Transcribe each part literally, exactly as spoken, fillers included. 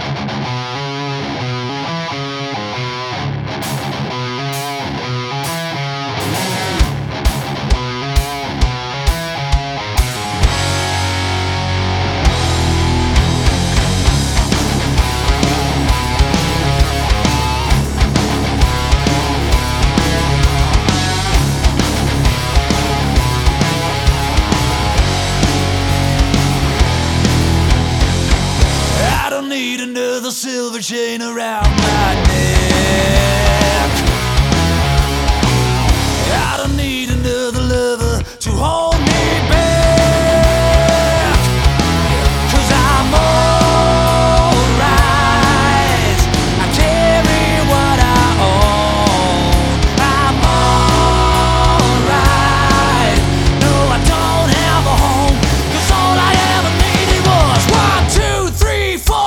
Need another silver chain around my neck. I don't need another lover to hold me back. 'Cause I'm alright. I carry what I own. I'm alright. No, I don't have a home, 'cause all I ever needed was one, two, three, four.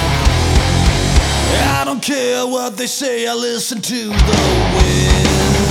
I don't care what they say, I listen to the wind.